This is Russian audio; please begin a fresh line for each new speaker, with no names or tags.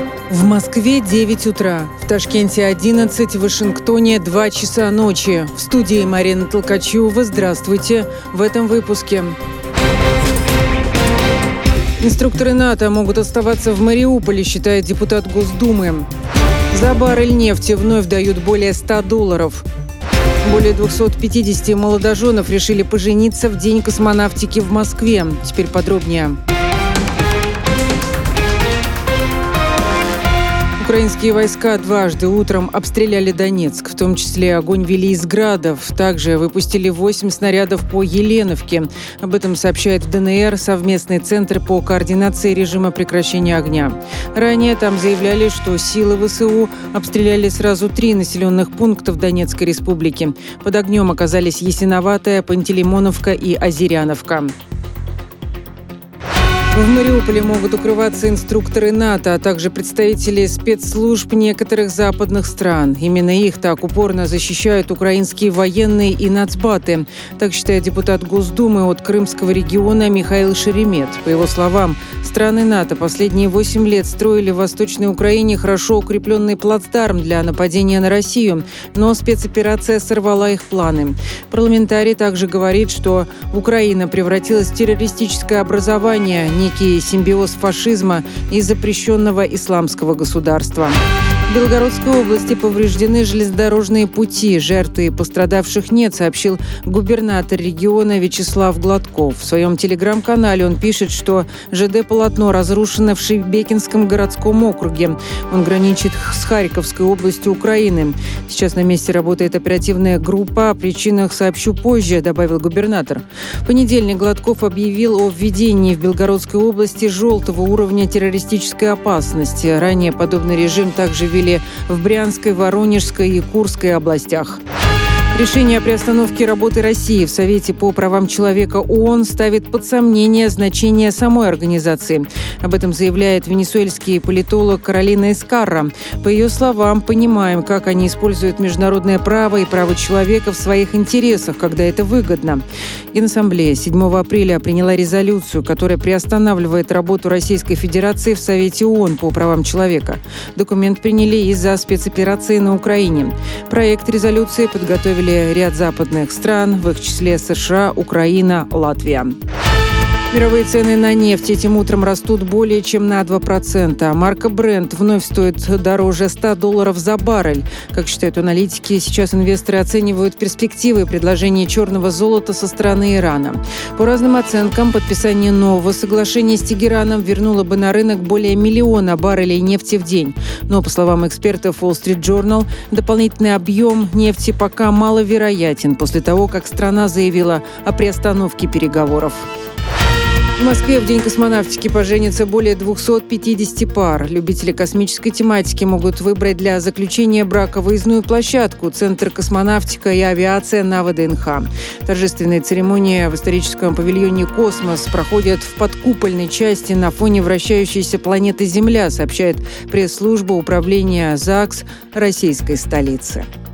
В Москве 9 утра, в Ташкенте 11, в Вашингтоне 2 часа ночи. В студии Марина Толкачева. Здравствуйте. В этом выпуске. Инструкторы НАТО могут оставаться в Мариуполе, считает депутат Госдумы. За баррель нефти вновь дают более $100. Более 250 молодоженов решили пожениться в День космонавтики в Москве. Теперь подробнее. Украинские войска дважды утром обстреляли Донецк, в том числе огонь вели из градов. Также выпустили 8 снарядов по Еленовке. Об этом сообщает в ДНР совместный центр по координации режима прекращения огня. Ранее там заявляли, что силы ВСУ обстреляли сразу 3 населенных пункта в Донецкой республике. Под огнем оказались Ясиноватая, Пантелеймоновка и Озеряновка. В Мариуполе могут укрываться инструкторы НАТО, а также представители спецслужб некоторых западных стран. Именно их так упорно защищают украинские военные и нацбаты. Так считает депутат Госдумы от Крымского региона Михаил Шеремет. По его словам, страны НАТО последние 8 лет строили в Восточной Украине хорошо укрепленный плацдарм для нападения на Россию, но спецоперация сорвала их планы. Парламентарий также говорит, что Украина превратилась в террористическое образование, некий симбиоз фашизма и запрещенного исламского государства. В Белгородской области повреждены железнодорожные пути. Жертв и пострадавших нет, сообщил губернатор региона Вячеслав Гладков. В своем телеграм-канале он пишет, что ЖД-полотно разрушено в Шебекинском городском округе. Он граничит с Харьковской областью Украины. Сейчас на месте работает оперативная группа. О причинах сообщу позже, добавил губернатор. В понедельник Гладков объявил о введении в Белгородской области желтого уровня террористической опасности. Ранее подобный режим также ввели в Брянской, Воронежской и Курской областях. Решение о приостановке работы России в Совете по правам человека ООН ставит под сомнение значение самой организации. Об этом заявляет венесуэльский политолог Каролина Эскарра. По ее словам, понимаем, как они используют международное право и право человека в своих интересах, когда это выгодно. Генассамблея 7 апреля приняла резолюцию, которая приостанавливает работу Российской Федерации в Совете ООН по правам человека. Документ приняли из-за спецоперации на Украине. Проект резолюции подготовили ряд западных стран, в их числе США, Украина, Латвия. Мировые цены на нефть этим утром растут более чем на 2%. Марка Brent вновь стоит дороже $100 за баррель. Как считают аналитики, сейчас инвесторы оценивают перспективы предложения черного золота со стороны Ирана. По разным оценкам, подписание нового соглашения с Тегераном вернуло бы на рынок более 1 миллиона баррелей нефти в день. Но, по словам экспертов Wall Street Journal, дополнительный объем нефти пока маловероятен после того, как страна заявила о приостановке переговоров. В Москве в День космонавтики поженятся более 250 пар. Любители космической тематики могут выбрать для заключения брака выездную площадку «Центр космонавтика и авиация» на ВДНХ. Торжественные церемонии в историческом павильоне «Космос» проходят в подкупольной части на фоне вращающейся планеты Земля, сообщает пресс-служба управления ЗАГС российской столицы.